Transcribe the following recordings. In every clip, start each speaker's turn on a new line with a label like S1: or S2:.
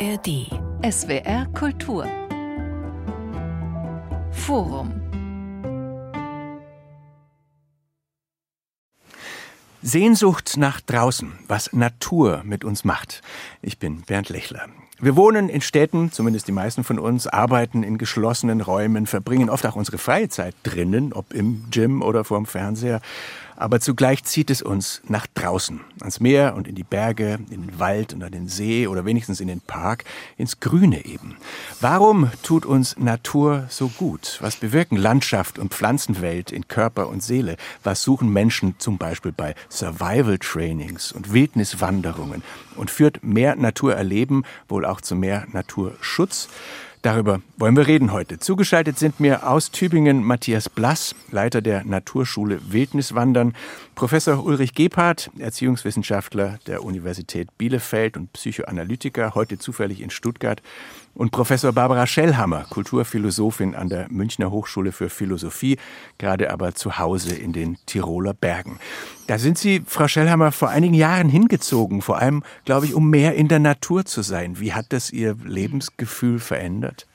S1: ARD. SWR Kultur. Forum.
S2: Sehnsucht nach draußen, was Natur mit uns macht. Ich bin Bernd Lechler. Wir wohnen in Städten, zumindest die meisten von uns, arbeiten in geschlossenen Räumen, verbringen oft auch unsere freie Zeit drinnen, ob im Gym oder vorm Fernseher. Aber zugleich zieht es uns nach draußen, ans Meer und in die Berge, in den Wald und an den See oder wenigstens in den Park, ins Grüne eben. Warum tut uns Natur so gut? Was bewirken Landschaft und Pflanzenwelt in Körper und Seele? Was suchen Menschen zum Beispiel bei Survival-Trainings und Wildniswanderungen? Und führt mehr Naturerleben wohl auch zu mehr Naturschutz? Darüber wollen wir reden heute. Zugeschaltet sind mir aus Tübingen Matthias Blass, Leiter der Naturschule Wildniswandern, Professor Ulrich Gebhardt, Erziehungswissenschaftler der Universität Bielefeld und Psychoanalytiker, heute zufällig in Stuttgart, und Professor Barbara Schellhammer, Kulturphilosophin an der Münchner Hochschule für Philosophie, gerade aber zu Hause in den Tiroler Bergen. Da sind Sie, Frau Schellhammer, vor einigen Jahren hingezogen, vor allem, glaube ich, um mehr in der Natur zu sein. Wie hat das Ihr Lebensgefühl verändert?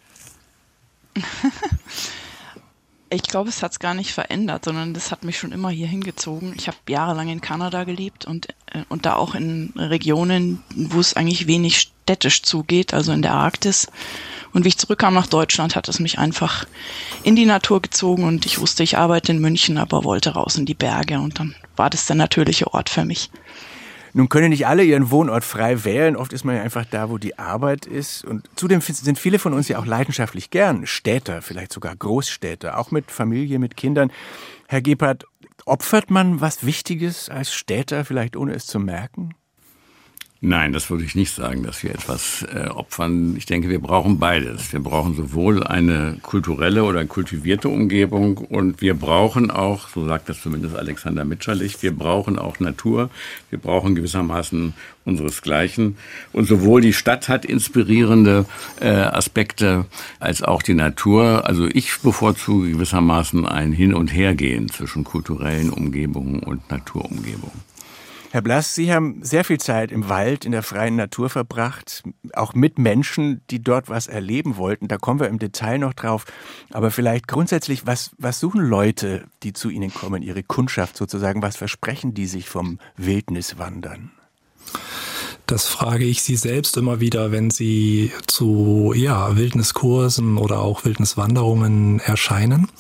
S3: Ich glaube, es hat es gar nicht verändert, sondern das hat mich schon immer hier hingezogen. Ich habe jahrelang in Kanada gelebt und da auch in Regionen, wo es eigentlich wenig städtisch zugeht, also in der Arktis. Und wie ich zurückkam nach Deutschland, hat es mich einfach in die Natur gezogen und ich wusste, ich arbeite in München, aber wollte raus in die Berge und dann war das der natürliche Ort für mich.
S2: Nun können nicht alle ihren Wohnort frei wählen. Oft ist man ja einfach da, wo die Arbeit ist. Und zudem sind viele von uns ja auch leidenschaftlich gern Städter, vielleicht sogar Großstädter, auch mit Familie, mit Kindern. Herr Gebhardt, opfert man was Wichtiges als Städter, vielleicht ohne es zu merken?
S4: Nein, das würde ich nicht sagen, dass wir etwas opfern. Ich denke, wir brauchen beides. Wir brauchen sowohl eine kulturelle oder kultivierte Umgebung und wir brauchen auch, so sagt das zumindest Alexander Mitscherlich, wir brauchen auch Natur. Wir brauchen gewissermaßen unseresgleichen. Und sowohl die Stadt hat inspirierende Aspekte als auch die Natur. Also ich bevorzuge gewissermaßen ein Hin- und Hergehen zwischen kulturellen Umgebungen und Naturumgebungen.
S2: Herr Blass, Sie haben sehr viel Zeit im Wald, in der freien Natur verbracht, auch mit Menschen, die dort was erleben wollten. Da kommen wir im Detail noch drauf. Aber vielleicht grundsätzlich, was suchen Leute, die zu Ihnen kommen, Ihre Kundschaft sozusagen? Was versprechen die sich vom Wildniswandern?
S5: Das frage ich Sie selbst immer wieder, wenn Sie zu Wildniskursen oder auch Wildniswanderungen erscheinen.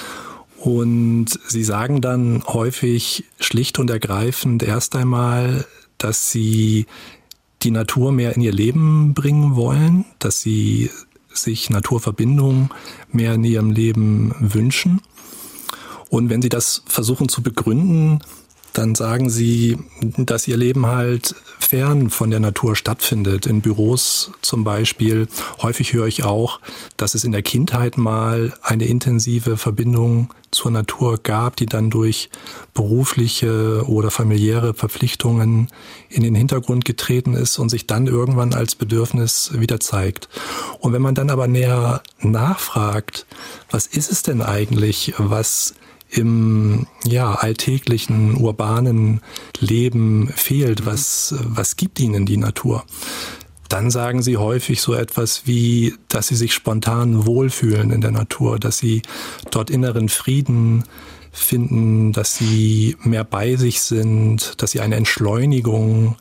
S5: Und sie sagen dann häufig schlicht und ergreifend erst einmal, dass sie die Natur mehr in ihr Leben bringen wollen, dass sie sich Naturverbindung mehr in ihrem Leben wünschen. Und wenn sie das versuchen zu begründen, dann sagen sie, dass ihr Leben halt fern von der Natur stattfindet. In Büros zum Beispiel. Häufig höre ich auch, dass es in der Kindheit mal eine intensive Verbindung zur Natur gab, die dann durch berufliche oder familiäre Verpflichtungen in den Hintergrund getreten ist und sich dann irgendwann als Bedürfnis wieder zeigt. Und wenn man dann aber näher nachfragt, was ist es denn eigentlich, was im alltäglichen, urbanen Leben fehlt, was gibt ihnen die Natur? Dann sagen sie häufig so etwas wie, dass sie sich spontan wohlfühlen in der Natur, dass sie dort inneren Frieden finden, dass sie mehr bei sich sind, dass sie eine Entschleunigung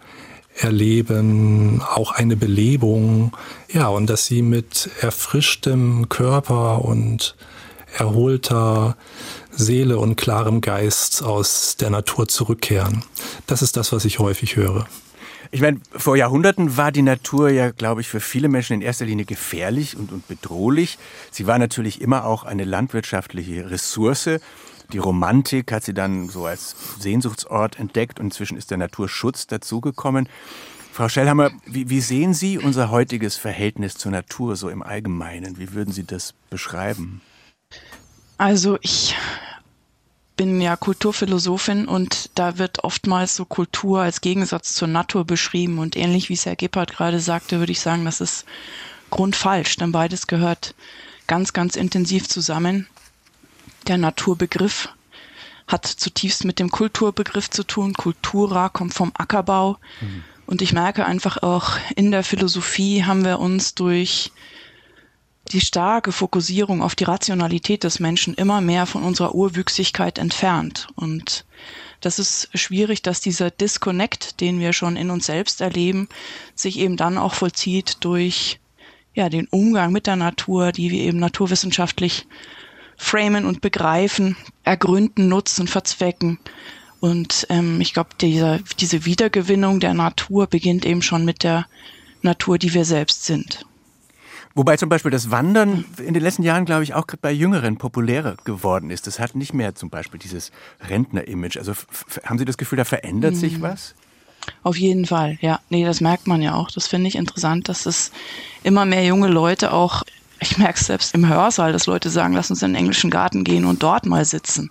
S5: erleben, auch eine Belebung, und dass sie mit erfrischtem Körper und erholter Seele und klarem Geist aus der Natur zurückkehren. Das ist das, was ich häufig höre.
S2: Ich meine, vor Jahrhunderten war die Natur ja, glaube ich, für viele Menschen in erster Linie gefährlich und bedrohlich. Sie war natürlich immer auch eine landwirtschaftliche Ressource. Die Romantik hat sie dann so als Sehnsuchtsort entdeckt und inzwischen ist der Naturschutz dazugekommen. Frau Schellhammer, wie sehen Sie unser heutiges Verhältnis zur Natur so im Allgemeinen? Wie würden Sie das beschreiben?
S3: Also ich bin ja Kulturphilosophin und da wird oftmals so Kultur als Gegensatz zur Natur beschrieben und ähnlich wie es Herr Gebhardt gerade sagte, würde ich sagen, das ist grundfalsch, denn beides gehört ganz, ganz intensiv zusammen. Der Naturbegriff hat zutiefst mit dem Kulturbegriff zu tun. Cultura kommt vom Ackerbau Und ich merke einfach auch, in der Philosophie haben wir uns durch die starke Fokussierung auf die Rationalität des Menschen immer mehr von unserer Urwüchsigkeit entfernt. Und das ist schwierig, dass dieser Disconnect, den wir schon in uns selbst erleben, sich eben dann auch vollzieht durch den Umgang mit der Natur, die wir eben naturwissenschaftlich framen und begreifen, ergründen, nutzen, verzwecken. Und ich glaube, diese Wiedergewinnung der Natur beginnt eben schon mit der Natur, die wir selbst sind.
S2: Wobei zum Beispiel das Wandern in den letzten Jahren, glaube ich, auch bei Jüngeren populärer geworden ist. Das hat nicht mehr zum Beispiel dieses Rentner-Image. Also haben Sie das Gefühl, da verändert sich was?
S3: Auf jeden Fall, ja. Nee, das merkt man ja auch. Das finde ich interessant, dass es immer mehr junge Leute auch, ich merke es selbst im Hörsaal, dass Leute sagen, lass uns in den englischen Garten gehen und dort mal sitzen.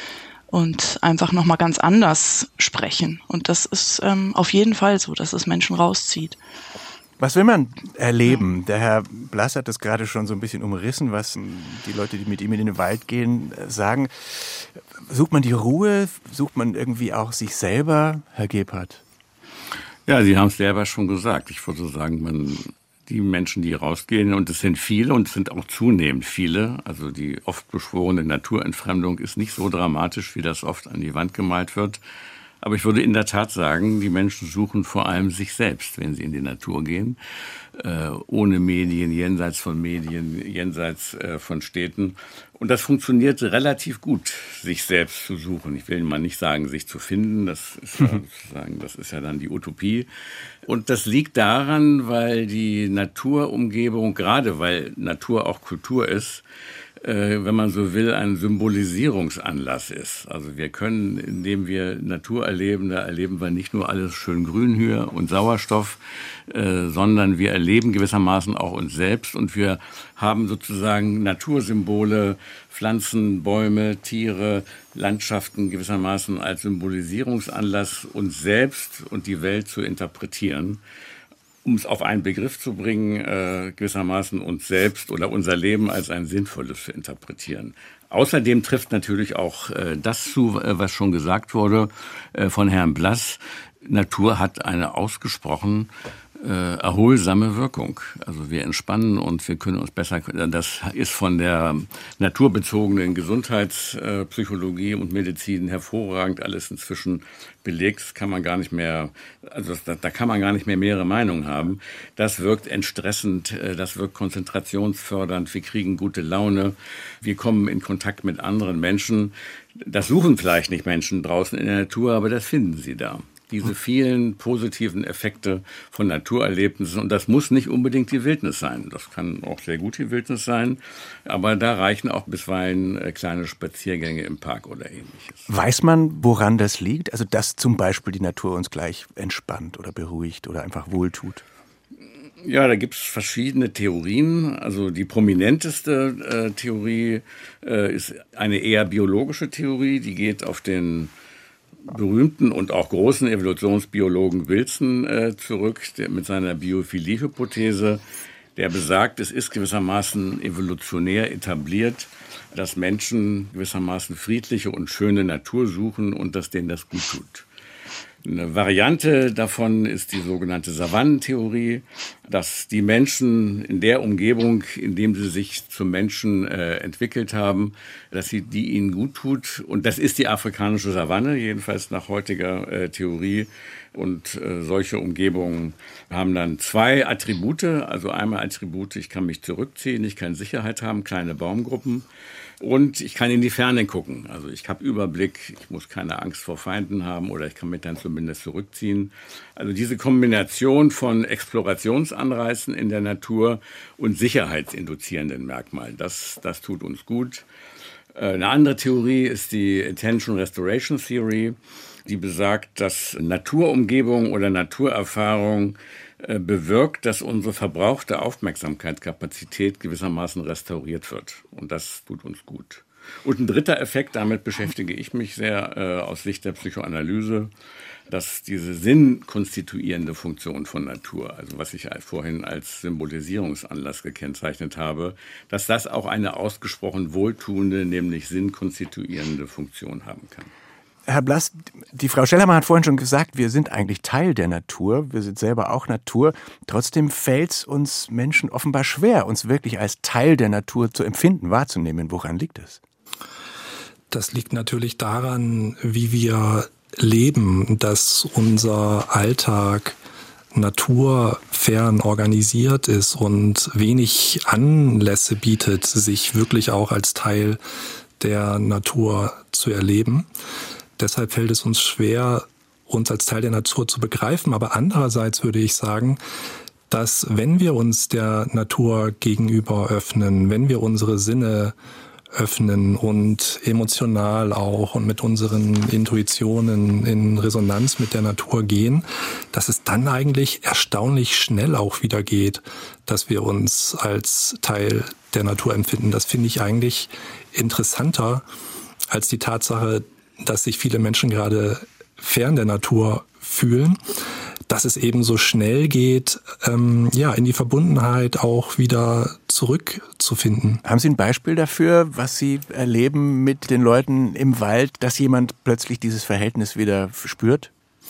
S3: Und einfach nochmal ganz anders sprechen. Und das ist auf jeden Fall so, dass es Menschen rauszieht.
S2: Was will man erleben? Der Herr Blass hat das gerade schon so ein bisschen umrissen, was die Leute, die mit ihm in den Wald gehen, sagen. Sucht man die Ruhe? Sucht man irgendwie auch sich selber, Herr Gebhardt?
S4: Ja, Sie haben es selber schon gesagt. Ich würde sagen, die Menschen, die rausgehen, und es sind viele und es sind auch zunehmend viele, also die oft beschworene Naturentfremdung ist nicht so dramatisch, wie das oft an die Wand gemalt wird. Aber ich würde in der Tat sagen, die Menschen suchen vor allem sich selbst, wenn sie in die Natur gehen, ohne Medien, jenseits von Medien, jenseits von Städten. Und das funktioniert relativ gut, sich selbst zu suchen. Ich will mal nicht sagen, sich zu finden, das ist ja dann die Utopie. Und das liegt daran, weil die Naturumgebung, gerade weil Natur auch Kultur ist, wenn man so will, ein Symbolisierungsanlass ist. Also wir können, indem wir Natur erleben, da erleben wir nicht nur alles schön grün hier und Sauerstoff, sondern wir erleben gewissermaßen auch uns selbst und wir haben sozusagen Natursymbole, Pflanzen, Bäume, Tiere, Landschaften gewissermaßen als Symbolisierungsanlass, uns selbst und die Welt zu interpretieren. Um es auf einen Begriff zu bringen, gewissermaßen uns selbst oder unser Leben als ein sinnvolles zu interpretieren. Außerdem trifft natürlich auch das zu, was schon gesagt wurde von Herrn Blass. Natur hat eine ausgesprochen erholsame Wirkung. Also wir entspannen und wir können uns besser, das ist von der naturbezogenen Gesundheitspsychologie und Medizin hervorragend alles inzwischen belegt. Das kann man gar nicht mehr, also da kann man gar nicht mehr mehrere Meinungen haben. Das wirkt entstressend, das wirkt konzentrationsfördernd, wir kriegen gute Laune, wir kommen in Kontakt mit anderen Menschen. Das suchen vielleicht nicht Menschen draußen in der Natur, aber das finden sie da. Diese vielen positiven Effekte von Naturerlebnissen. Und das muss nicht unbedingt die Wildnis sein. Das kann auch sehr gut die Wildnis sein. Aber da reichen auch bisweilen kleine Spaziergänge im Park oder Ähnliches.
S2: Weiß man, woran das liegt? Also, dass zum Beispiel die Natur uns gleich entspannt oder beruhigt oder einfach wohltut?
S4: Ja, da gibt es verschiedene Theorien. Also die prominenteste Theorie ist eine eher biologische Theorie. Die geht auf den berühmten und auch großen Evolutionsbiologen Wilson zurück, der mit seiner Biophilie-Hypothese, der besagt, es ist gewissermaßen evolutionär etabliert, dass Menschen gewissermaßen friedliche und schöne Natur suchen und dass denen das gut tut. Eine Variante davon ist die sogenannte Savannentheorie, dass die Menschen in der Umgebung, in dem sie sich zum Menschen entwickelt haben, dass die ihnen gut tut. Und das ist die afrikanische Savanne, jedenfalls nach heutiger Theorie. Und solche Umgebungen haben dann zwei Attribute. Also einmal Attribute, ich kann mich zurückziehen, ich kann Sicherheit haben, kleine Baumgruppen. Und ich kann in die Ferne gucken. Also ich habe Überblick, ich muss keine Angst vor Feinden haben oder ich kann mich dann zumindest zurückziehen. Also diese Kombination von Explorationsanreizen in der Natur und sicherheitsinduzierenden Merkmalen, das tut uns gut. Eine andere Theorie ist die Attention Restoration Theory, die besagt, dass Naturumgebung oder Naturerfahrung bewirkt, dass unsere verbrauchte Aufmerksamkeitskapazität gewissermaßen restauriert wird. Und das tut uns gut. Und ein dritter Effekt, damit beschäftige ich mich sehr aus Sicht der Psychoanalyse, dass diese sinnkonstituierende Funktion von Natur, also was ich vorhin als Symbolisierungsanlass gekennzeichnet habe, dass das auch eine ausgesprochen wohltuende, nämlich sinnkonstituierende Funktion haben kann.
S2: Herr Blass, die Frau Schellhammer hat vorhin schon gesagt, wir sind eigentlich Teil der Natur, wir sind selber auch Natur. Trotzdem fällt es uns Menschen offenbar schwer, uns wirklich als Teil der Natur zu empfinden, wahrzunehmen. Woran liegt es?
S5: Das liegt natürlich daran, wie wir leben, dass unser Alltag naturfern organisiert ist und wenig Anlässe bietet, sich wirklich auch als Teil der Natur zu erleben. Deshalb fällt es uns schwer, uns als Teil der Natur zu begreifen. Aber andererseits würde ich sagen, dass wenn wir uns der Natur gegenüber öffnen, wenn wir unsere Sinne öffnen und emotional auch und mit unseren Intuitionen in Resonanz mit der Natur gehen, dass es dann eigentlich erstaunlich schnell auch wieder geht, dass wir uns als Teil der Natur empfinden. Das finde ich eigentlich interessanter als die Tatsache, dass sich viele Menschen gerade fern der Natur fühlen, dass es eben so schnell geht, in die Verbundenheit auch wieder zurückzufinden.
S2: Haben Sie ein Beispiel dafür, was Sie erleben mit den Leuten im Wald, dass jemand plötzlich dieses Verhältnis wieder spürt?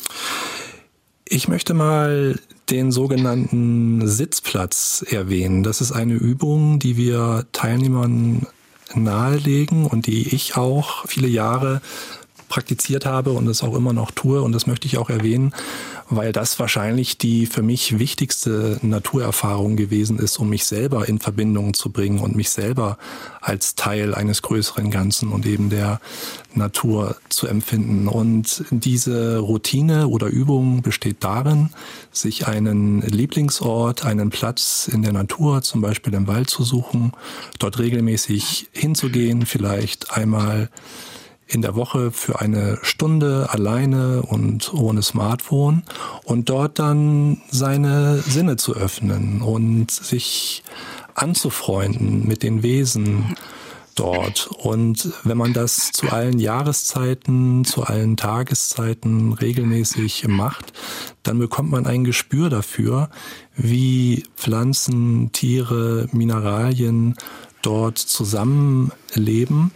S5: Ich möchte mal den sogenannten Sitzplatz erwähnen. Das ist eine Übung, die wir Teilnehmern nahelegen und die ich auch viele Jahre praktiziert habe und es auch immer noch tue. Und das möchte ich auch erwähnen, weil das wahrscheinlich die für mich wichtigste Naturerfahrung gewesen ist, um mich selber in Verbindung zu bringen und mich selber als Teil eines größeren Ganzen und eben der Natur zu empfinden. Und diese Routine oder Übung besteht darin, sich einen Lieblingsort, einen Platz in der Natur, zum Beispiel im Wald zu suchen, dort regelmäßig hinzugehen, vielleicht einmal in der Woche für eine Stunde alleine und ohne Smartphone und dort dann seine Sinne zu öffnen und sich anzufreunden mit den Wesen dort. Und wenn man das zu allen Jahreszeiten, zu allen Tageszeiten regelmäßig macht, dann bekommt man ein Gespür dafür, wie Pflanzen, Tiere, Mineralien dort zusammenleben.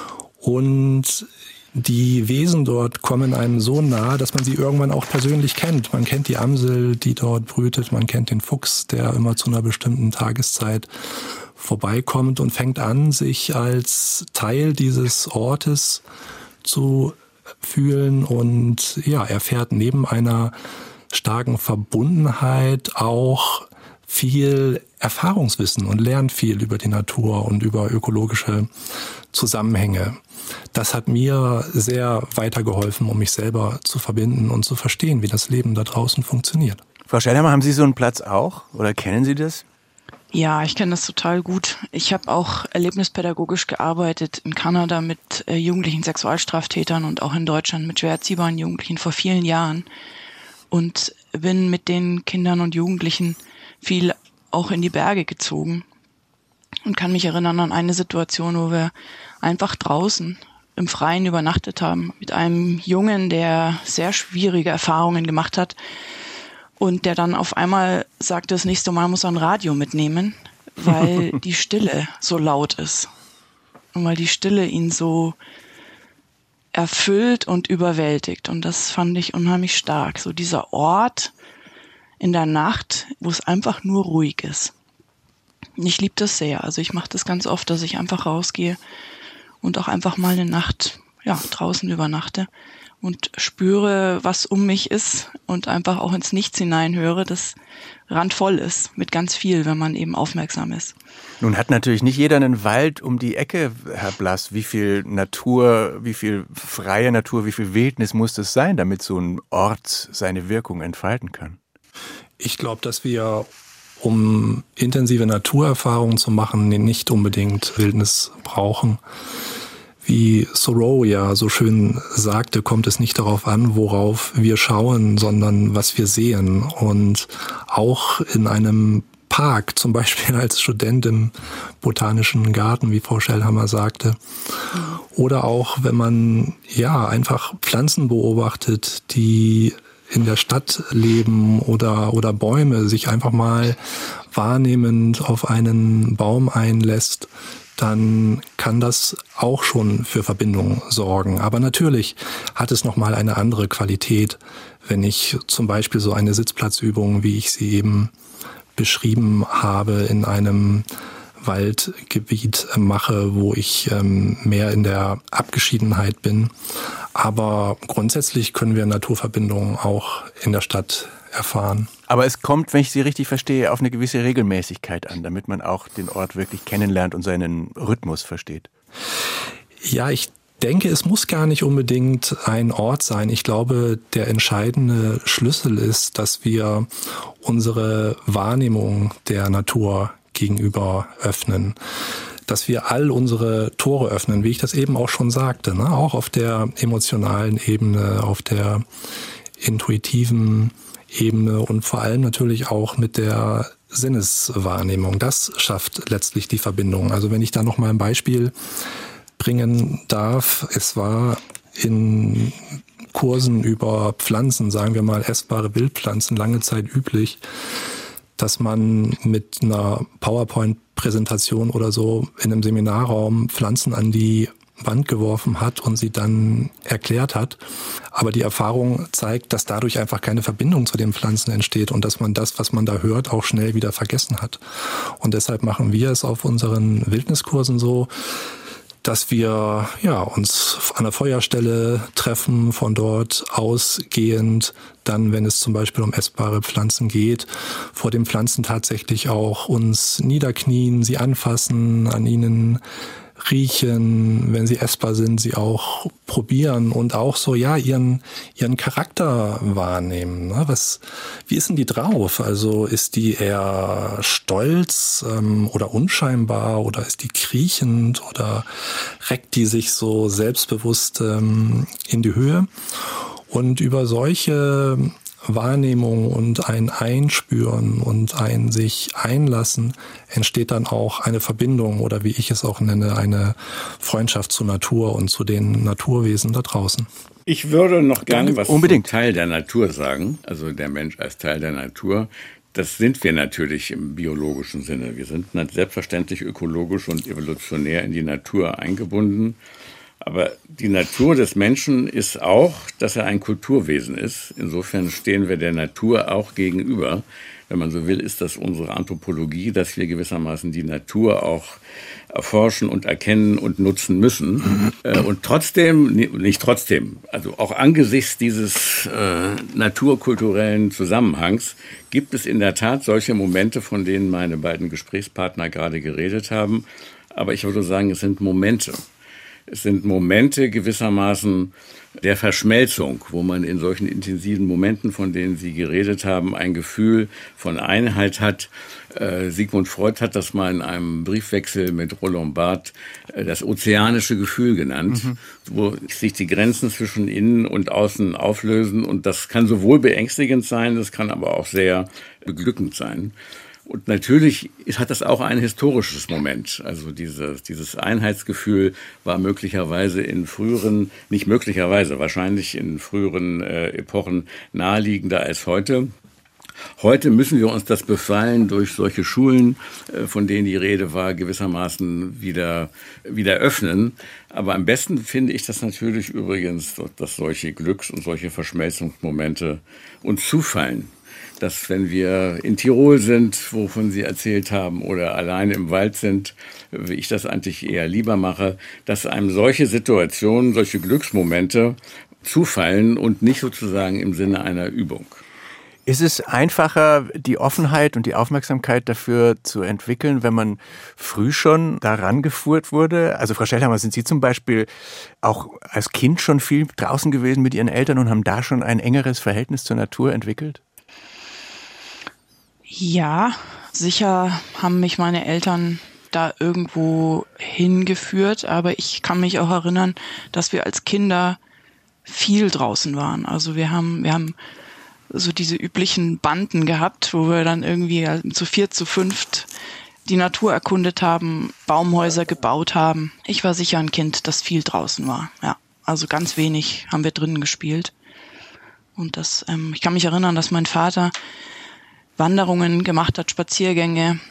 S5: Und die Wesen dort kommen einem so nahe, dass man sie irgendwann auch persönlich kennt. Man kennt die Amsel, die dort brütet, man kennt den Fuchs, der immer zu einer bestimmten Tageszeit vorbeikommt und fängt an, sich als Teil dieses Ortes zu fühlen und erfährt neben einer starken Verbundenheit auch viel Erfahrungswissen und lernt viel über die Natur und über ökologische Zusammenhänge. Das hat mir sehr weitergeholfen, um mich selber zu verbinden und zu verstehen, wie das Leben da draußen funktioniert.
S2: Frau Schellhammer, haben Sie so einen Platz auch oder kennen Sie das?
S3: Ja, ich kenne das total gut. Ich habe auch erlebnispädagogisch gearbeitet in Kanada mit jugendlichen Sexualstraftätern und auch in Deutschland mit schwer erziehbaren Jugendlichen vor vielen Jahren und bin mit den Kindern und Jugendlichen viel auch in die Berge gezogen und kann mich erinnern an eine Situation, wo wir einfach draußen im Freien übernachtet haben mit einem Jungen, der sehr schwierige Erfahrungen gemacht hat und der dann auf einmal sagte, das nächste Mal muss er ein Radio mitnehmen, weil die Stille so laut ist und weil die Stille ihn so erfüllt und überwältigt. Und das fand ich unheimlich stark. So dieser Ort in der Nacht, wo es einfach nur ruhig ist. Ich liebe das sehr. Also ich mache das ganz oft, dass ich einfach rausgehe und auch einfach mal eine Nacht draußen übernachte und spüre, was um mich ist und einfach auch ins Nichts hineinhöre, das randvoll ist mit ganz viel, wenn man eben aufmerksam ist.
S2: Nun hat natürlich nicht jeder einen Wald um die Ecke, Herr Blass. Wie viel Natur, wie viel freie Natur, wie viel Wildnis muss das sein, damit so ein Ort seine Wirkung entfalten kann?
S5: Ich glaube, dass wir, um intensive Naturerfahrungen zu machen, nicht unbedingt Wildnis brauchen. Wie Thoreau ja so schön sagte, kommt es nicht darauf an, worauf wir schauen, sondern was wir sehen. Und auch in einem Park, zum Beispiel als Student im Botanischen Garten, wie Frau Schellhammer sagte, oder auch wenn man einfach Pflanzen beobachtet, die in der Stadt leben oder Bäume, sich einfach mal wahrnehmend auf einen Baum einlässt, dann kann das auch schon für Verbindung sorgen. Aber natürlich hat es nochmal eine andere Qualität, wenn ich zum Beispiel so eine Sitzplatzübung, wie ich sie eben beschrieben habe, in einem Waldgebiet mache, wo ich mehr in der Abgeschiedenheit bin. Aber grundsätzlich können wir Naturverbindungen auch in der Stadt erfahren.
S2: Aber es kommt, wenn ich Sie richtig verstehe, auf eine gewisse Regelmäßigkeit an, damit man auch den Ort wirklich kennenlernt und seinen Rhythmus versteht.
S5: Ja, ich denke, es muss gar nicht unbedingt ein Ort sein. Ich glaube, der entscheidende Schlüssel ist, dass wir unsere Wahrnehmung der Natur gegenüber öffnen. Dass wir all unsere Tore öffnen, wie ich das eben auch schon sagte, ne? Auch auf der emotionalen Ebene, auf der intuitiven Ebene und vor allem natürlich auch mit der Sinneswahrnehmung. Das schafft letztlich die Verbindung. Also wenn ich da noch mal ein Beispiel bringen darf, es war in Kursen über Pflanzen, sagen wir mal essbare Wildpflanzen, lange Zeit üblich, dass man mit einer PowerPoint-Präsentation oder so in einem Seminarraum Pflanzen an die Wand geworfen hat und sie dann erklärt hat. Aber die Erfahrung zeigt, dass dadurch einfach keine Verbindung zu den Pflanzen entsteht und dass man das, was man da hört, auch schnell wieder vergessen hat. Und deshalb machen wir es auf unseren Wildniskursen so, dass wir uns an der Feuerstelle treffen, von dort ausgehend, dann, wenn es zum Beispiel um essbare Pflanzen geht, vor den Pflanzen tatsächlich auch uns niederknien, sie anfassen, an ihnen riechen, wenn sie essbar sind, sie auch probieren und auch so ihren Charakter wahrnehmen. Ne? Wie ist denn die drauf? Also ist die eher stolz oder unscheinbar oder ist die kriechend oder reckt die sich so selbstbewusst in die Höhe? Und über solche Wahrnehmung und ein Einspüren und ein sich einlassen entsteht dann auch eine Verbindung oder wie ich es auch nenne, eine Freundschaft zur Natur und zu den Naturwesen da draußen.
S4: Ich würde noch gerne was
S2: unbedingt
S4: zum Teil der Natur sagen, also der Mensch als Teil der Natur. Das sind wir natürlich im biologischen Sinne. Wir sind selbstverständlich ökologisch und evolutionär in die Natur eingebunden. Aber die Natur des Menschen ist auch, dass er ein Kulturwesen ist. Insofern stehen wir der Natur auch gegenüber. Wenn man so will, ist das unsere Anthropologie, dass wir gewissermaßen die Natur auch erforschen und erkennen und nutzen müssen. Und also auch angesichts dieses naturkulturellen Zusammenhangs gibt es in der Tat solche Momente, von denen meine beiden Gesprächspartner gerade geredet haben. Aber ich würde sagen, es sind Momente. Es sind Momente gewissermaßen der Verschmelzung, wo man in solchen intensiven Momenten, von denen Sie geredet haben, ein Gefühl von Einheit hat. Sigmund Freud hat das mal in einem Briefwechsel mit Roland Barthes das ozeanische Gefühl genannt, wo sich die Grenzen zwischen innen und außen auflösen. Und das kann sowohl beängstigend sein, das kann aber auch sehr beglückend sein. Und natürlich hat das auch ein historisches Moment. Also dieses Einheitsgefühl war möglicherweise wahrscheinlich in früheren Epochen naheliegender als heute. Heute müssen wir uns das Befallen durch solche Schulen, von denen die Rede war, gewissermaßen wieder öffnen. Aber am besten finde ich das natürlich übrigens, dass solche Glücks- und solche Verschmelzungsmomente uns zufallen. Dass wenn wir in Tirol sind, wovon Sie erzählt haben, oder alleine im Wald sind, wie ich das eigentlich eher lieber mache, dass einem solche Situationen, solche Glücksmomente zufallen und nicht sozusagen im Sinne einer Übung.
S2: Ist es einfacher, die Offenheit und die Aufmerksamkeit dafür zu entwickeln, wenn man früh schon daran geführt wurde? Also Frau Schelthammer, sind Sie zum Beispiel auch als Kind schon viel draußen gewesen mit Ihren Eltern und haben da schon ein engeres Verhältnis zur Natur entwickelt?
S3: Ja, sicher haben mich meine Eltern da irgendwo hingeführt, aber ich kann mich auch erinnern, dass wir als Kinder viel draußen waren. Also wir haben so diese üblichen Banden gehabt, wo wir dann irgendwie zu 4, zu 5 die Natur erkundet haben, Baumhäuser gebaut haben. Ich war sicher ein Kind, das viel draußen war. Ja, also ganz wenig haben wir drinnen gespielt. Und ich kann mich erinnern, dass mein Vater Wanderungen gemacht hat, Spaziergänge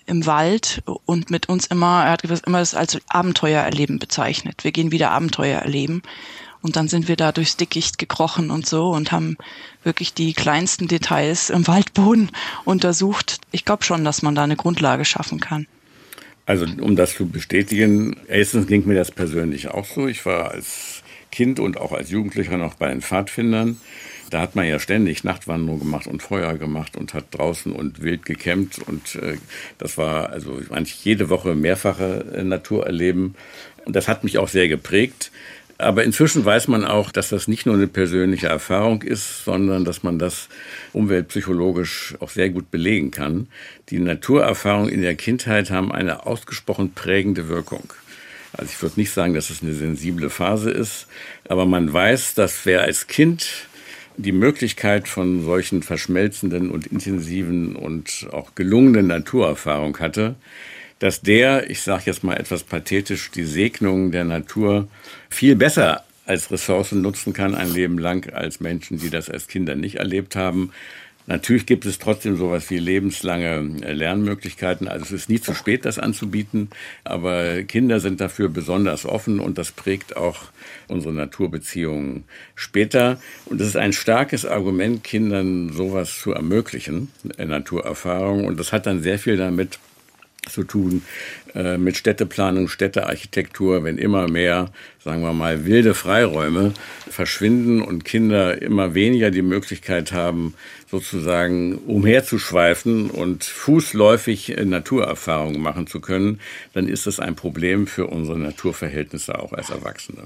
S3: im Wald und mit uns immer, er hat immer das als Abenteuererleben bezeichnet. Wir gehen wieder Abenteuer erleben. Und dann sind wir da durchs Dickicht gekrochen und so und haben wirklich die kleinsten Details im Waldboden untersucht. Ich glaube schon, dass man da eine Grundlage schaffen kann.
S4: Also um das zu bestätigen, erstens ging mir das persönlich auch so. Ich war als Kind und auch als Jugendlicher noch bei den Pfadfindern. Da hat man ja ständig Nachtwanderung gemacht und Feuer gemacht und hat draußen und wild gecampt. Und das war also eigentlich jede Woche mehrfache Natur erleben. Und das hat mich auch sehr geprägt. Aber inzwischen weiß man auch, dass das nicht nur eine persönliche Erfahrung ist, sondern dass man das umweltpsychologisch auch sehr gut belegen kann. Die Naturerfahrungen in der Kindheit haben eine ausgesprochen prägende Wirkung. Also ich würde nicht sagen, dass es eine sensible Phase ist, aber man weiß, dass wer als Kind die Möglichkeit von solchen verschmelzenden und intensiven und auch gelungenen Naturerfahrungen hatte, dass der, ich sage jetzt mal etwas pathetisch, die Segnungen der Natur viel besser als Ressourcen nutzen kann ein Leben lang als Menschen, die das als Kinder nicht erlebt haben. Natürlich gibt es trotzdem sowas wie lebenslange Lernmöglichkeiten. Also es ist nie zu spät, das anzubieten, aber Kinder sind dafür besonders offen und das prägt auch unsere Naturbeziehungen später. Und es ist ein starkes Argument, Kindern sowas zu ermöglichen, Naturerfahrung. Und das hat dann sehr viel damit zu tun mit Städteplanung, Städtearchitektur, wenn immer mehr, sagen wir mal, wilde Freiräume verschwinden und Kinder immer weniger die Möglichkeit haben, sozusagen umherzuschweifen und fußläufig Naturerfahrungen machen zu können, dann ist das ein Problem für unsere Naturverhältnisse auch als Erwachsene.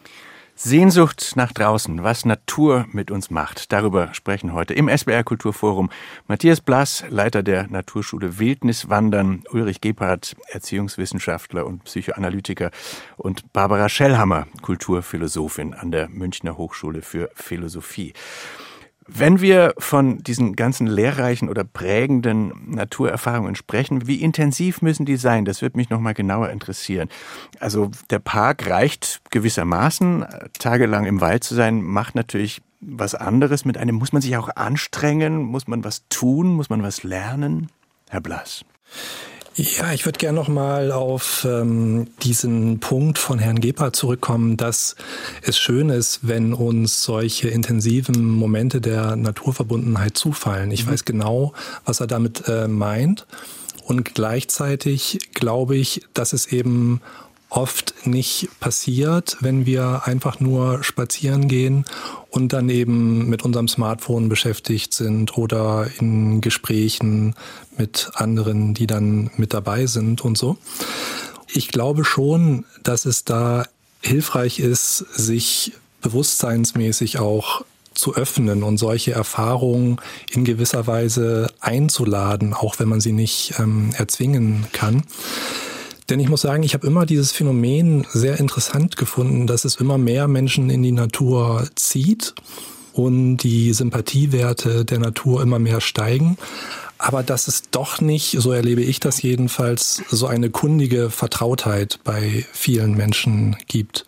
S2: Sehnsucht nach draußen, was Natur mit uns macht. Darüber sprechen heute im SWR Kulturforum Matthias Blass, Leiter der Naturschule Wildniswandern, Ulrich Gebhardt, Erziehungswissenschaftler und Psychoanalytiker und Barbara Schellhammer, Kulturphilosophin an der Münchner Hochschule für Philosophie. Wenn wir von diesen ganzen lehrreichen oder prägenden Naturerfahrungen sprechen, wie intensiv müssen die sein? Das würde mich noch mal genauer interessieren. Also der Park reicht gewissermaßen. Tagelang im Wald zu sein, macht natürlich was anderes mit einem. Muss man sich auch anstrengen? Muss man was tun? Muss man was lernen? Herr Blass.
S5: Ja, ich würde gerne noch mal auf diesen Punkt von Herrn Gebhardt zurückkommen, dass es schön ist, wenn uns solche intensiven Momente der Naturverbundenheit zufallen. Ich weiß genau, was er damit meint. Und gleichzeitig glaube ich, dass es eben oft nicht passiert, wenn wir einfach nur spazieren gehen und dann eben mit unserem Smartphone beschäftigt sind oder in Gesprächen mit anderen, die dann mit dabei sind und so. Ich glaube schon, dass es da hilfreich ist, sich bewusstseinsmäßig auch zu öffnen und solche Erfahrungen in gewisser Weise einzuladen, auch wenn man sie nicht erzwingen kann. Denn ich muss sagen, ich habe immer dieses Phänomen sehr interessant gefunden, dass es immer mehr Menschen in die Natur zieht und die Sympathiewerte der Natur immer mehr steigen. Aber dass es doch nicht, so erlebe ich das jedenfalls, so eine kundige Vertrautheit bei vielen Menschen gibt.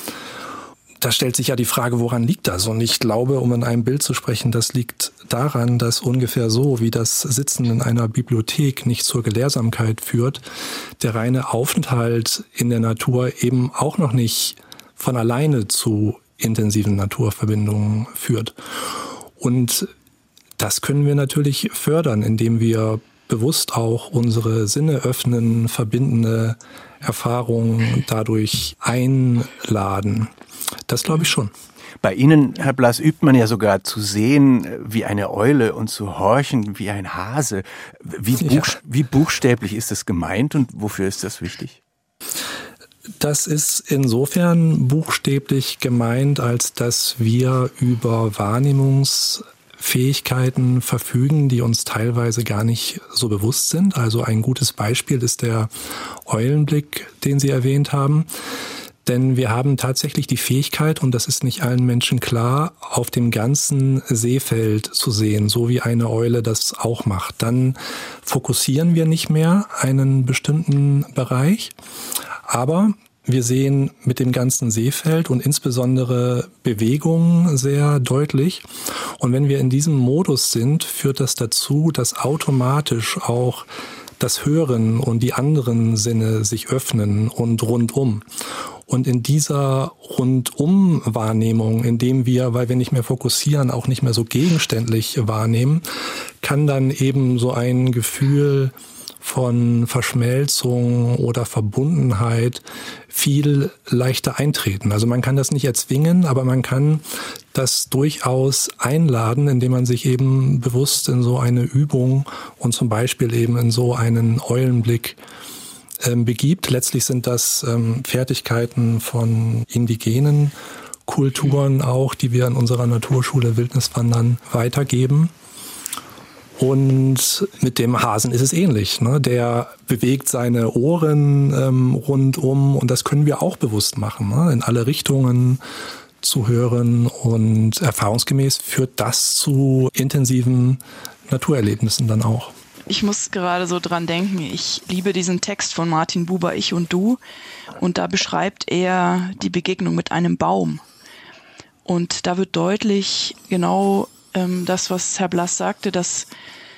S5: Da stellt sich ja die Frage, woran liegt das? Und ich glaube, um in einem Bild zu sprechen, das liegt daran, dass ungefähr so, wie das Sitzen in einer Bibliothek nicht zur Gelehrsamkeit führt, der reine Aufenthalt in der Natur eben auch noch nicht von alleine zu intensiven Naturverbindungen führt. Und das können wir natürlich fördern, indem wir bewusst auch unsere Sinne öffnen, verbindende Erfahrungen dadurch einladen. Das glaube ich schon.
S2: Bei Ihnen, Herr Blass, übt man ja sogar zu sehen wie eine Eule und zu horchen wie ein Hase. Wie buchstäblich ist das gemeint und wofür ist das wichtig?
S5: Das ist insofern buchstäblich gemeint, als dass wir über Wahrnehmungsfähigkeiten verfügen, die uns teilweise gar nicht so bewusst sind. Also ein gutes Beispiel ist der Eulenblick, den Sie erwähnt haben. Denn wir haben tatsächlich die Fähigkeit, und das ist nicht allen Menschen klar, auf dem ganzen Seefeld zu sehen, so wie eine Eule das auch macht. Dann fokussieren wir nicht mehr einen bestimmten Bereich, aber wir sehen mit dem ganzen Seefeld und insbesondere Bewegungen sehr deutlich. Und wenn wir in diesem Modus sind, führt das dazu, dass automatisch auch das Hören und die anderen Sinne sich öffnen und rundum. Und in dieser Rundum-Wahrnehmung, indem wir, weil wir nicht mehr fokussieren, auch nicht mehr so gegenständlich wahrnehmen, kann dann eben so ein Gefühl von Verschmelzung oder Verbundenheit viel leichter eintreten. Also man kann das nicht erzwingen, aber man kann das durchaus einladen, indem man sich eben bewusst in so eine Übung und zum Beispiel eben in so einen Eulenblick begibt. Letztlich sind das Fertigkeiten von indigenen Kulturen auch, die wir in unserer Naturschule Wildniswandern weitergeben. Und mit dem Hasen ist es ähnlich, ne? Der bewegt seine Ohren rundum und das können wir auch bewusst machen, ne? In alle Richtungen zu hören und erfahrungsgemäß führt das zu intensiven Naturerlebnissen dann auch.
S3: Ich muss gerade so dran denken, ich liebe diesen Text von Martin Buber, Ich und Du, und da beschreibt er die Begegnung mit einem Baum. Und da wird deutlich genau das, was Herr Blass sagte, dass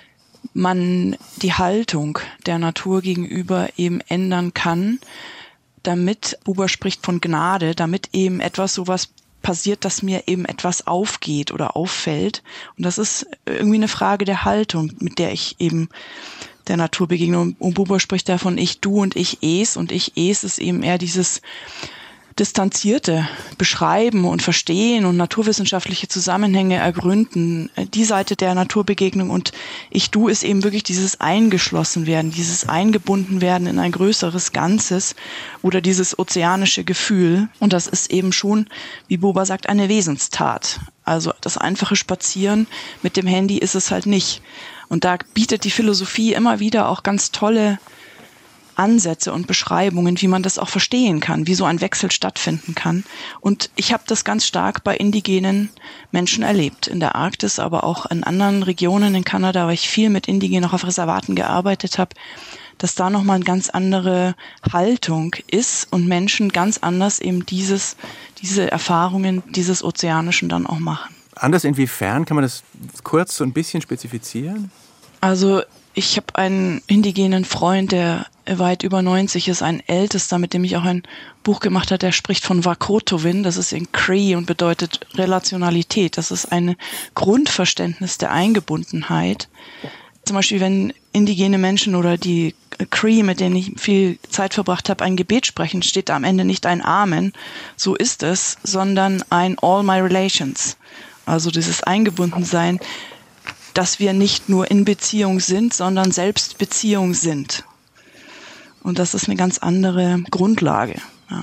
S3: man die Haltung der Natur gegenüber eben ändern kann, damit, Buber spricht von Gnade, damit eben sowas passiert, dass mir eben etwas aufgeht oder auffällt. Und das ist irgendwie eine Frage der Haltung, mit der ich eben der Natur begegne. Und Buber spricht davon Ich, Du und Ich, Es. Und Ich, Es ist eben eher dieses distanzierte Beschreiben und Verstehen und naturwissenschaftliche Zusammenhänge ergründen, die Seite der Naturbegegnung. Und Ich-Du ist eben wirklich dieses Eingeschlossenwerden, dieses Eingebundenwerden in ein größeres Ganzes oder dieses ozeanische Gefühl. Und das ist eben schon, wie Buber sagt, eine Wesenstat. Also das einfache Spazieren mit dem Handy ist es halt nicht. Und da bietet die Philosophie immer wieder auch ganz tolle Ansätze und Beschreibungen, wie man das auch verstehen kann, wie so ein Wechsel stattfinden kann. Und ich habe das ganz stark bei indigenen Menschen erlebt, in der Arktis, aber auch in anderen Regionen in Kanada, weil ich viel mit Indigenen auch auf Reservaten gearbeitet habe, dass da nochmal eine ganz andere Haltung ist und Menschen ganz anders eben diese Erfahrungen dieses Ozeanischen dann auch machen.
S2: Anders inwiefern? Kann man das kurz so ein bisschen spezifizieren?
S3: Also ich habe einen indigenen Freund, der weit über 90 ist, ein Ältester, mit dem ich auch ein Buch gemacht habe, der spricht von Wakotowin, das ist in Cree und bedeutet Relationalität. Das ist ein Grundverständnis der Eingebundenheit. Zum Beispiel, wenn indigene Menschen oder die Cree, mit denen ich viel Zeit verbracht habe, ein Gebet sprechen, steht da am Ende nicht ein Amen, so ist es, sondern ein All My Relations. Also dieses Eingebundensein, dass wir nicht nur in Beziehung sind, sondern selbst Beziehung sind. Und das ist eine ganz andere Grundlage. Ja.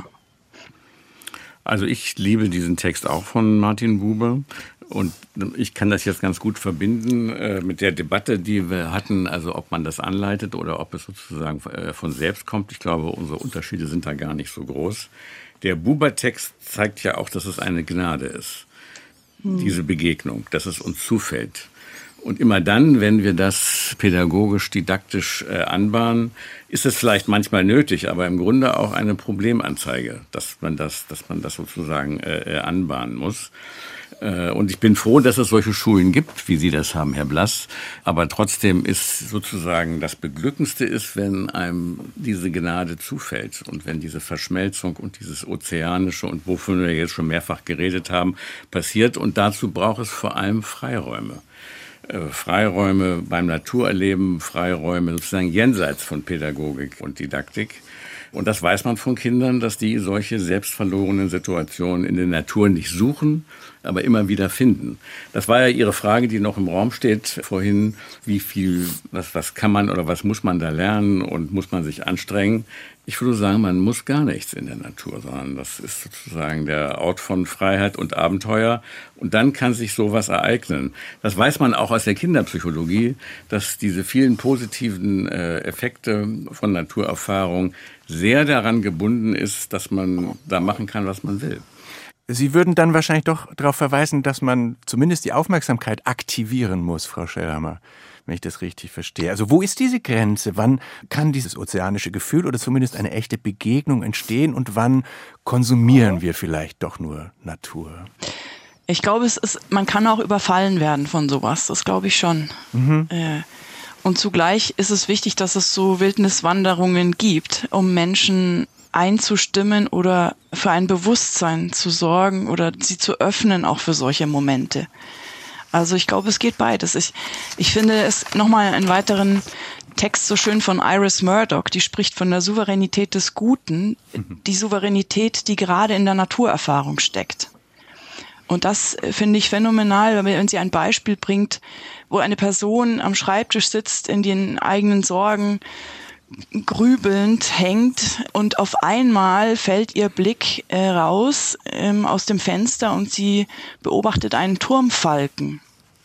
S4: Also ich liebe diesen Text auch von Martin Buber. Und ich kann das jetzt ganz gut verbinden mit der Debatte, die wir hatten, also ob man das anleitet oder ob es sozusagen von selbst kommt. Ich glaube, unsere Unterschiede sind da gar nicht so groß. Der Buber-Text zeigt ja auch, dass es eine Gnade ist, diese Begegnung, dass es uns zufällt. Und immer dann, wenn wir das pädagogisch, didaktisch anbahnen, ist es vielleicht manchmal nötig, aber im Grunde auch eine Problemanzeige, dass man das sozusagen anbahnen muss. Und ich bin froh, dass es solche Schulen gibt, wie Sie das haben, Herr Blass. Aber trotzdem ist sozusagen das Beglückendste ist, wenn einem diese Gnade zufällt und wenn diese Verschmelzung und dieses Ozeanische und wovon wir jetzt schon mehrfach geredet haben, passiert. Und dazu braucht es vor allem Freiräume. Freiräume beim Naturerleben, Freiräume sozusagen jenseits von Pädagogik und Didaktik. Und das weiß man von Kindern, dass die solche selbstverlorenen Situationen in der Natur nicht suchen, aber immer wieder finden. Das war ja Ihre Frage, die noch im Raum steht vorhin. Wie viel, was kann man oder was muss man da lernen und muss man sich anstrengen? Ich würde sagen, man muss gar nichts in der Natur, sondern das ist sozusagen der Ort von Freiheit und Abenteuer. Und dann kann sich sowas ereignen. Das weiß man auch aus der Kinderpsychologie, dass diese vielen positiven Effekte von Naturerfahrung sehr daran gebunden ist, dass man da machen kann, was man will.
S2: Sie würden dann wahrscheinlich doch darauf verweisen, dass man zumindest die Aufmerksamkeit aktivieren muss, Frau Schellhammer, wenn ich das richtig verstehe. Also wo ist diese Grenze? Wann kann dieses ozeanische Gefühl oder zumindest eine echte Begegnung entstehen und wann konsumieren wir vielleicht doch nur Natur?
S3: Ich glaube, man kann auch überfallen werden von sowas. Das glaube ich schon. Und zugleich ist es wichtig, dass es so Wildniswanderungen gibt, um Menschen einzustimmen oder für ein Bewusstsein zu sorgen oder sie zu öffnen, auch für solche Momente. Also ich glaube, es geht beides. Ich finde es nochmal einen weiteren Text so schön von Iris Murdoch, die spricht von der Souveränität des Guten, die Souveränität, die gerade in der Naturerfahrung steckt. Und das finde ich phänomenal, wenn sie ein Beispiel bringt, wo eine Person am Schreibtisch sitzt, in den eigenen Sorgen grübelnd hängt und auf einmal fällt ihr Blick raus aus dem Fenster und sie beobachtet einen Turmfalken,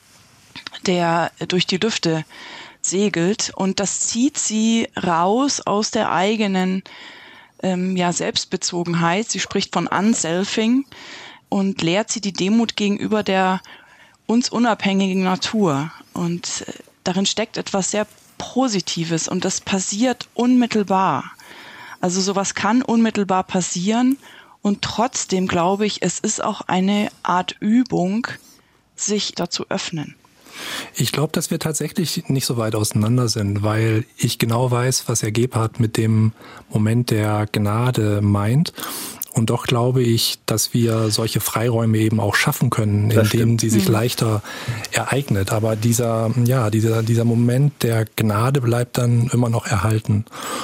S3: der durch die Lüfte segelt, und das zieht sie raus aus der eigenen Selbstbezogenheit. Sie spricht von Unselfing und lehrt sie die Demut gegenüber der uns unabhängigen Natur. Und darin steckt etwas sehr Positives und das passiert unmittelbar. Also sowas kann unmittelbar passieren und trotzdem glaube ich, es ist auch eine Art Übung, sich dazu öffnen.
S5: Ich glaube, dass wir tatsächlich nicht so weit auseinander sind, weil ich genau weiß, was Herr Gebhardt mit dem Moment der Gnade meint. Und doch glaube ich, dass wir solche Freiräume eben auch schaffen können, indem sie sich leichter ereignet. Aber dieser Moment der Gnade bleibt dann immer noch erhalten.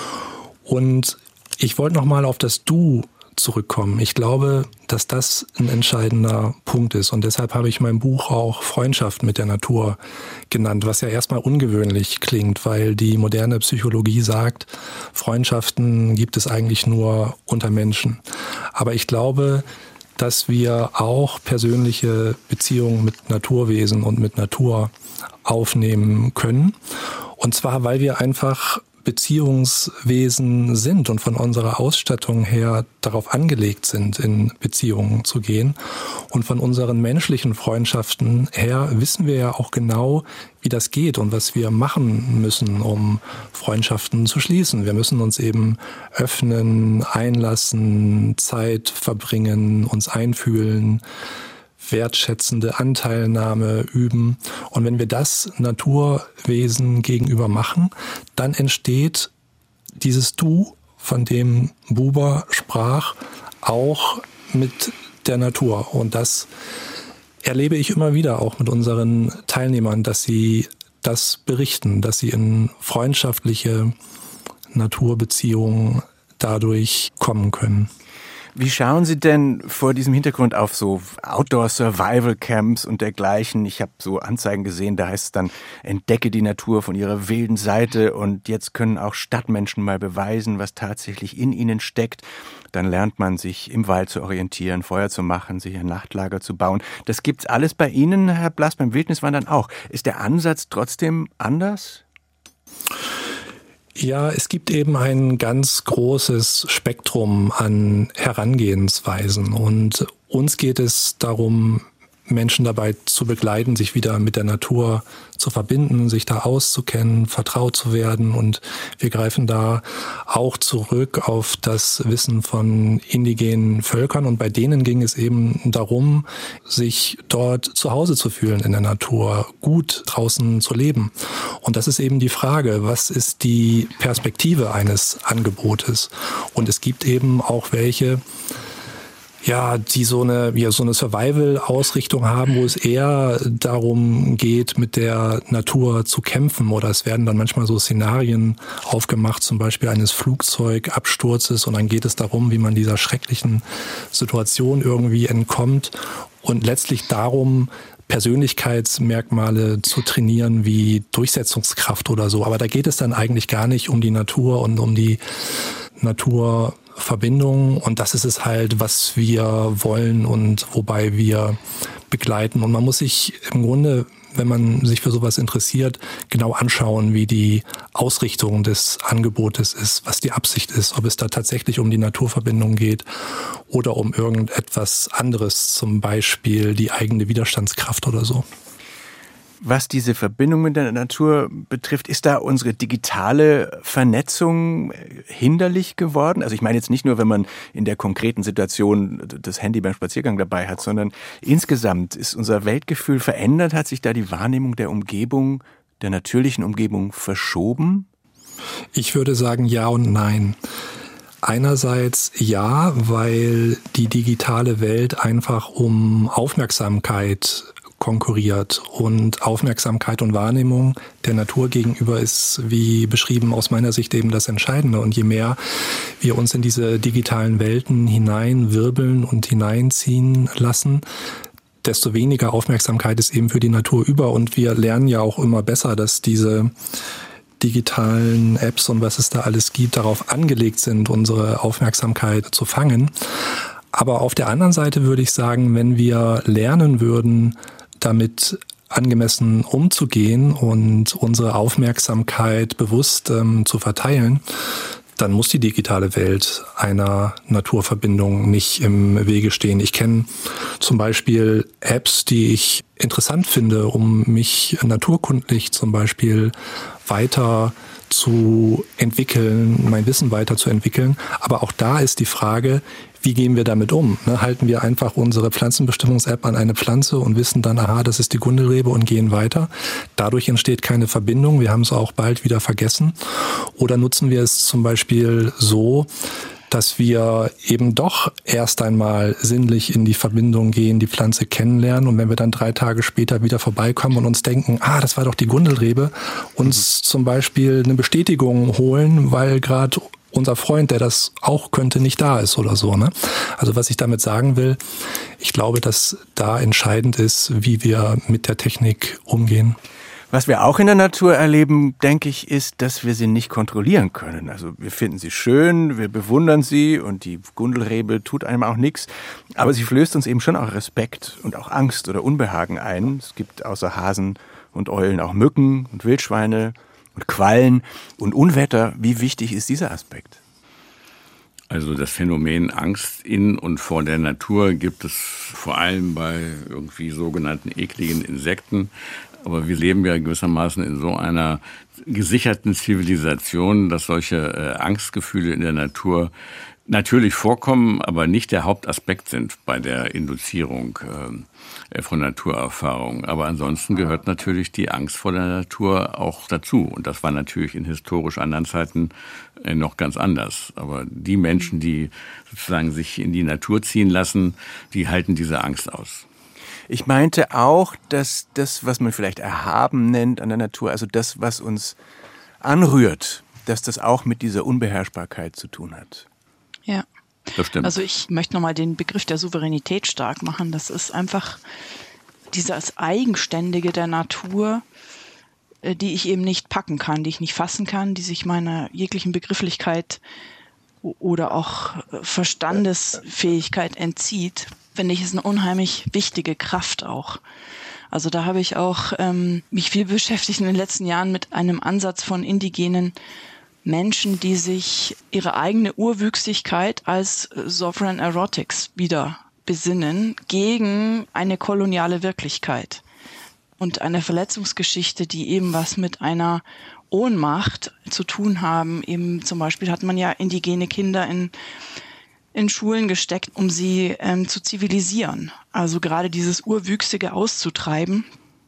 S5: Und ich wollte noch mal auf das Du zurückkommen. Ich glaube, dass das ein entscheidender Punkt ist. Und deshalb habe ich mein Buch auch Freundschaft mit der Natur genannt, was ja erstmal ungewöhnlich klingt, weil die moderne Psychologie sagt, Freundschaften gibt es eigentlich nur unter Menschen. Aber ich glaube, dass wir auch persönliche Beziehungen mit Naturwesen und mit Natur aufnehmen können. Und zwar, weil wir einfach Beziehungswesen sind und von unserer Ausstattung her darauf angelegt sind, in Beziehungen zu gehen. Und von unseren menschlichen Freundschaften her wissen wir ja auch genau, wie das geht und was wir machen müssen, um Freundschaften zu schließen. Wir müssen uns eben öffnen, einlassen, Zeit verbringen, uns einfühlen, wertschätzende Anteilnahme üben. Und wenn wir das Naturwesen gegenüber machen, dann entsteht dieses Du, von dem Buber sprach, auch mit der Natur. Und das erlebe ich immer wieder auch mit unseren Teilnehmern, dass sie das berichten, dass sie in freundschaftliche Naturbeziehungen dadurch kommen können.
S2: Wie schauen Sie denn vor diesem Hintergrund auf so Outdoor-Survival-Camps und dergleichen? Ich habe so Anzeigen gesehen, da heißt es dann, entdecke die Natur von ihrer wilden Seite und jetzt können auch Stadtmenschen mal beweisen, was tatsächlich in ihnen steckt. Dann lernt man sich im Wald zu orientieren, Feuer zu machen, sich ein Nachtlager zu bauen. Das gibt's alles bei Ihnen, Herr Blass, beim Wildniswandern auch. Ist der Ansatz trotzdem anders?
S5: Ja, es gibt eben ein ganz großes Spektrum an Herangehensweisen und uns geht es darum, Menschen dabei zu begleiten, sich wieder mit der Natur zu verbinden, sich da auszukennen, vertraut zu werden. Und wir greifen da auch zurück auf das Wissen von indigenen Völkern. Und bei denen ging es eben darum, sich dort zu Hause zu fühlen in der Natur, gut draußen zu leben. Und das ist eben die Frage, was ist die Perspektive eines Angebotes? Und es gibt eben auch welche, die so eine Survival-Ausrichtung haben, wo es eher darum geht, mit der Natur zu kämpfen. Oder es werden dann manchmal so Szenarien aufgemacht, zum Beispiel eines Flugzeugabsturzes. Und dann geht es darum, wie man dieser schrecklichen Situation irgendwie entkommt. Und letztlich darum, Persönlichkeitsmerkmale zu trainieren wie Durchsetzungskraft oder so. Aber da geht es dann eigentlich gar nicht um die Natur und um die Naturverbindung. Und das ist es halt, was wir wollen und wobei wir begleiten. Und man muss sich im Grunde, wenn man sich für sowas interessiert, genau anschauen, wie die Ausrichtung des Angebotes ist, was die Absicht ist, ob es da tatsächlich um die Naturverbindung geht oder um irgendetwas anderes, zum Beispiel die eigene Widerstandskraft oder so.
S2: Was diese Verbindung mit der Natur betrifft, ist da unsere digitale Vernetzung hinderlich geworden? Also ich meine jetzt nicht nur, wenn man in der konkreten Situation das Handy beim Spaziergang dabei hat, sondern insgesamt ist unser Weltgefühl verändert, hat sich da die Wahrnehmung der Umgebung der natürlichen Umgebung verschoben?
S5: Ich würde sagen ja und nein. Einerseits ja, weil die digitale Welt einfach um Aufmerksamkeit konkurriert und Aufmerksamkeit und Wahrnehmung der Natur gegenüber ist, wie beschrieben, aus meiner Sicht eben das Entscheidende. Und je mehr wir uns in diese digitalen Welten hineinwirbeln und hineinziehen lassen, desto weniger Aufmerksamkeit ist eben für die Natur über. Und wir lernen ja auch immer besser, dass diese digitalen Apps und was es da alles gibt, darauf angelegt sind, unsere Aufmerksamkeit zu fangen. Aber auf der anderen Seite würde ich sagen, wenn wir lernen würden, damit angemessen umzugehen und unsere Aufmerksamkeit bewusst zu verteilen, dann muss die digitale Welt einer Naturverbindung nicht im Wege stehen. Ich kenne zum Beispiel Apps, die ich interessant finde, um mich naturkundlich zum Beispiel weiter zu entwickeln, mein Wissen weiterzuentwickeln. Aber auch da ist die Frage, wie gehen wir damit um? Halten wir einfach unsere Pflanzenbestimmungs-App an eine Pflanze und wissen dann, aha, das ist die Gundelrebe und gehen weiter. Dadurch entsteht keine Verbindung. Wir haben es auch bald wieder vergessen. Oder nutzen wir es zum Beispiel so, dass wir eben doch erst einmal sinnlich in die Verbindung gehen, die Pflanze kennenlernen und wenn wir dann 3 Tage später wieder vorbeikommen und uns denken, das war doch die Gundelrebe, uns zum Beispiel eine Bestätigung holen, weil gerade unser Freund, der das auch könnte, nicht da ist oder so. Ne? Also was ich damit sagen will, ich glaube, dass da entscheidend ist, wie wir mit der Technik umgehen.
S2: Was wir auch in der Natur erleben, denke ich, ist, dass wir sie nicht kontrollieren können. Also wir finden sie schön, wir bewundern sie und die Gundelrebe tut einem auch nichts. Aber sie flößt uns eben schon auch Respekt und auch Angst oder Unbehagen ein. Es gibt außer Hasen und Eulen auch Mücken und Wildschweine und Quallen und Unwetter. Wie wichtig ist dieser Aspekt?
S4: Also das Phänomen Angst in und vor der Natur gibt es vor allem bei irgendwie sogenannten ekligen Insekten. Aber wir leben ja gewissermaßen in so einer gesicherten Zivilisation, dass solche Angstgefühle in der Natur natürlich vorkommen, aber nicht der Hauptaspekt sind bei der Induzierung von Naturerfahrungen. Aber ansonsten gehört natürlich die Angst vor der Natur auch dazu. Und das war natürlich in historisch anderen Zeiten noch ganz anders. Aber die Menschen, die sozusagen sich in die Natur ziehen lassen, die halten diese Angst aus.
S2: Ich meinte auch, dass das, was man vielleicht erhaben nennt an der Natur, also das, was uns anrührt, dass das auch mit dieser Unbeherrschbarkeit zu tun hat.
S3: Ja,
S4: das stimmt.
S3: Also ich möchte nochmal den Begriff der Souveränität stark machen. Das ist einfach dieses Eigenständige der Natur, die ich eben nicht packen kann, die ich nicht fassen kann, die sich meiner jeglichen Begrifflichkeit oder auch Verstandesfähigkeit entzieht. Finde ich, ist eine unheimlich wichtige Kraft auch. Also da habe ich auch mich viel beschäftigt in den letzten Jahren mit einem Ansatz von indigenen Menschen, die sich ihre eigene Urwüchsigkeit als Sovereign Erotics wieder besinnen gegen eine koloniale Wirklichkeit und eine Verletzungsgeschichte, die eben was mit einer Ohnmacht zu tun haben. Eben zum Beispiel hat man ja indigene Kinder in Schulen gesteckt, um sie zu zivilisieren. Also gerade dieses Urwüchsige auszutreiben.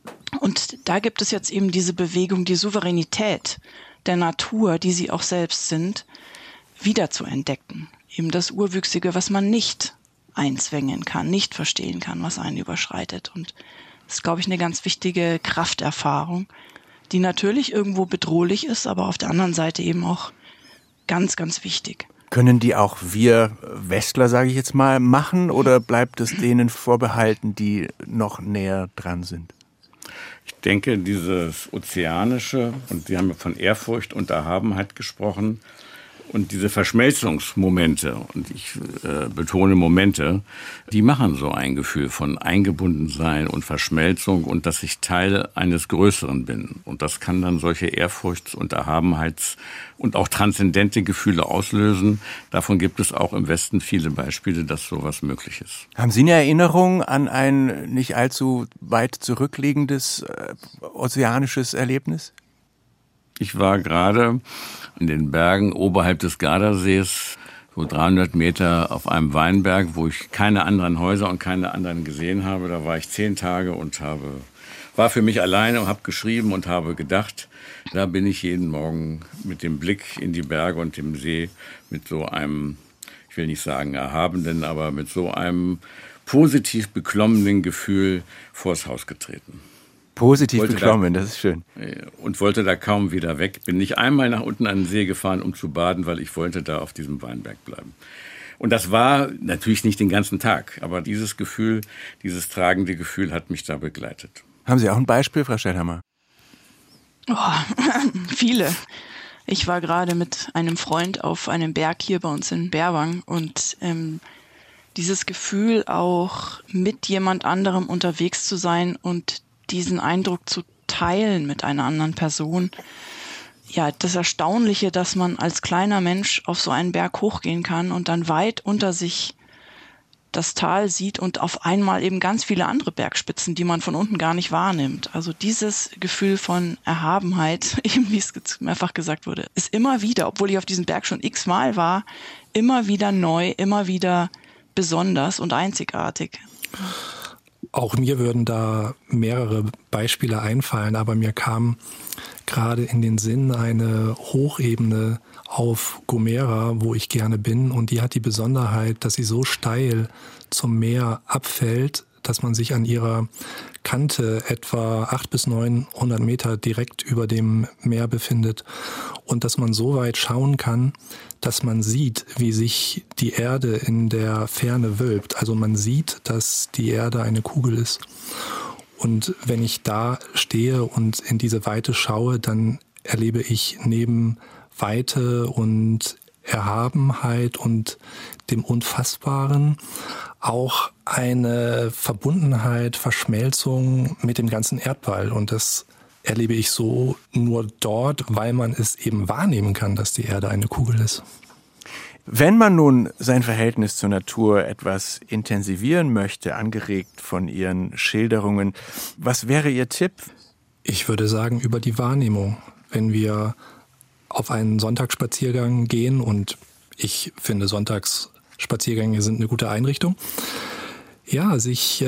S3: Und da gibt es jetzt eben diese Bewegung, die Souveränität der Natur, die sie auch selbst sind, wieder zu entdecken. Eben das Urwüchsige, was man nicht einzwängen kann, nicht verstehen kann, was einen überschreitet. Und das ist, glaube ich, eine ganz wichtige Krafterfahrung, die natürlich irgendwo bedrohlich ist, aber auf der anderen Seite eben auch ganz, ganz wichtig.
S2: Können die auch wir Westler, sage ich jetzt mal, machen oder bleibt es denen vorbehalten, die noch näher dran sind?
S4: Ich denke, dieses Ozeanische, und Sie haben von Ehrfurcht und Erhabenheit gesprochen, und diese Verschmelzungsmomente, und ich betone Momente, die machen so ein Gefühl von Eingebundensein und Verschmelzung und dass ich Teil eines Größeren bin. Und das kann dann solche Ehrfurchts- und Erhabenheits- und auch transzendente Gefühle auslösen. Davon gibt es auch im Westen viele Beispiele, dass sowas möglich ist.
S2: Haben Sie eine Erinnerung an ein nicht allzu weit zurückliegendes ozeanisches Erlebnis?
S4: Ich war gerade in den Bergen oberhalb des Gardasees, so 300 Meter auf einem Weinberg, wo ich keine anderen Häuser und keine anderen gesehen habe. Da war ich 10 Tage und habe war für mich alleine und habe geschrieben und habe gedacht, da bin ich jeden Morgen mit dem Blick in die Berge und dem See, mit so einem, ich will nicht sagen erhabenen, aber mit so einem positiv beklommenen Gefühl vors Haus getreten.
S2: Positiv beklommen, das ist schön.
S4: Und wollte da kaum wieder weg. Bin nicht einmal nach unten an den See gefahren, um zu baden, weil ich wollte da auf diesem Weinberg bleiben. Und das war natürlich nicht den ganzen Tag, aber dieses Gefühl, dieses tragende Gefühl hat mich da begleitet.
S2: Haben Sie auch ein Beispiel, Frau Schellhammer?
S3: Viele. Ich war gerade mit einem Freund auf einem Berg hier bei uns in Berwang und dieses Gefühl auch mit jemand anderem unterwegs zu sein und diesen Eindruck zu teilen mit einer anderen Person. Ja, das Erstaunliche, dass man als kleiner Mensch auf so einen Berg hochgehen kann und dann weit unter sich das Tal sieht und auf einmal eben ganz viele andere Bergspitzen, die man von unten gar nicht wahrnimmt. Also dieses Gefühl von Erhabenheit, eben wie es mehrfach gesagt wurde, ist immer wieder, obwohl ich auf diesem Berg schon x-mal war, immer wieder neu, immer wieder besonders und einzigartig.
S5: Auch mir würden da mehrere Beispiele einfallen, aber mir kam gerade in den Sinn eine Hochebene auf Gomera, wo ich gerne bin, und die hat die Besonderheit, dass sie so steil zum Meer abfällt, dass man sich an ihrer Kante etwa 800 bis 900 Meter direkt über dem Meer befindet und dass man so weit schauen kann, dass man sieht, wie sich die Erde in der Ferne wölbt. Also man sieht, dass die Erde eine Kugel ist. Und wenn ich da stehe und in diese Weite schaue, dann erlebe ich neben Weite und Erhabenheit und dem Unfassbaren auch eine Verbundenheit, Verschmelzung mit dem ganzen Erdball. Und das erlebe ich so nur dort, weil man es eben wahrnehmen kann, dass die Erde eine Kugel ist.
S2: Wenn man nun sein Verhältnis zur Natur etwas intensivieren möchte, angeregt von Ihren Schilderungen, was wäre Ihr Tipp?
S5: Ich würde sagen, über die Wahrnehmung. Wenn wir auf einen Sonntagsspaziergang gehen, und ich finde, Sonntagsspaziergänge sind eine gute Einrichtung, ja, sich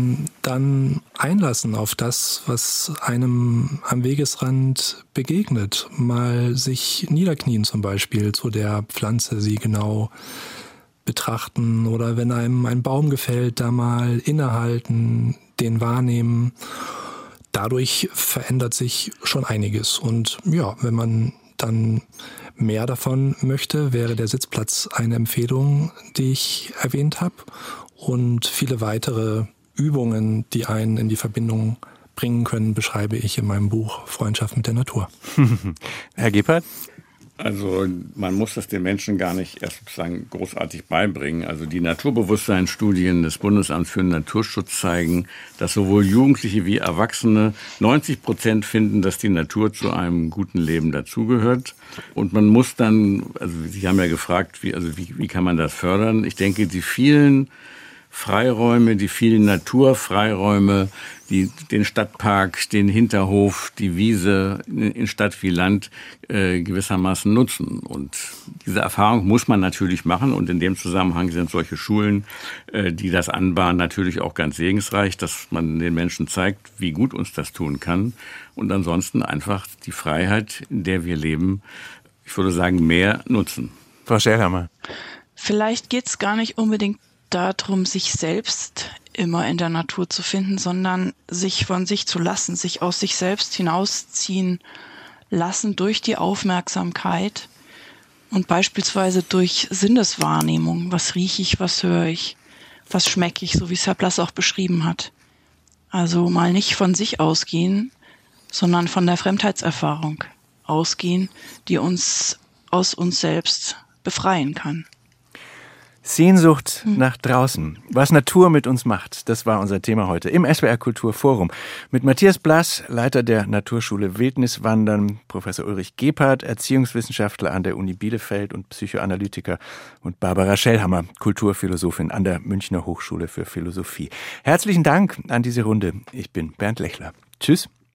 S5: dann einlassen auf das, was einem am Wegesrand begegnet. Mal sich niederknien zum Beispiel zu der Pflanze, sie genau betrachten, oder wenn einem ein Baum gefällt, da mal innehalten, den wahrnehmen. Dadurch verändert sich schon einiges. Und ja, wenn man dann mehr davon möchte, wäre der Sitzplatz eine Empfehlung, die ich erwähnt habe. Und viele weitere Übungen, die einen in die Verbindung bringen können, beschreibe ich in meinem Buch Freundschaft mit der Natur.
S2: Herr Gebhardt?
S4: Also man muss das den Menschen gar nicht erst sozusagen großartig beibringen. Also die Naturbewusstseinsstudien des Bundesamts für den Naturschutz zeigen, dass sowohl Jugendliche wie Erwachsene 90% finden, dass die Natur zu einem guten Leben dazugehört. Und man muss dann, also Sie haben ja gefragt, wie kann man das fördern? Ich denke, die vielen Freiräume, die vielen Naturfreiräume, den Stadtpark, den Hinterhof, die Wiese in Stadt wie Land gewissermaßen nutzen. Und diese Erfahrung muss man natürlich machen. Und in dem Zusammenhang sind solche Schulen, die das anbahnen, natürlich auch ganz segensreich, dass man den Menschen zeigt, wie gut uns das tun kann. Und ansonsten einfach die Freiheit, in der wir leben, ich würde sagen, mehr nutzen.
S2: Frau Schellhammer.
S3: Vielleicht geht es gar nicht unbedingt darum, sich selbst immer in der Natur zu finden, sondern sich von sich zu lassen, sich aus sich selbst hinausziehen lassen durch die Aufmerksamkeit und beispielsweise durch Sinneswahrnehmung. Was rieche ich, was höre ich, was schmecke ich, so wie es Herr Blass auch beschrieben hat. Also mal nicht von sich ausgehen, sondern von der Fremdheitserfahrung ausgehen, die uns aus uns selbst befreien kann.
S2: Sehnsucht nach draußen. Was Natur mit uns macht, das war unser Thema heute im SWR Kulturforum. Mit Matthias Blass, Leiter der Naturschule Wildniswandern, Professor Ulrich Gebhardt, Erziehungswissenschaftler an der Uni Bielefeld und Psychoanalytiker, und Barbara Schellhammer, Kulturphilosophin an der Münchner Hochschule für Philosophie. Herzlichen Dank an diese Runde. Ich bin Bernd Lechler. Tschüss.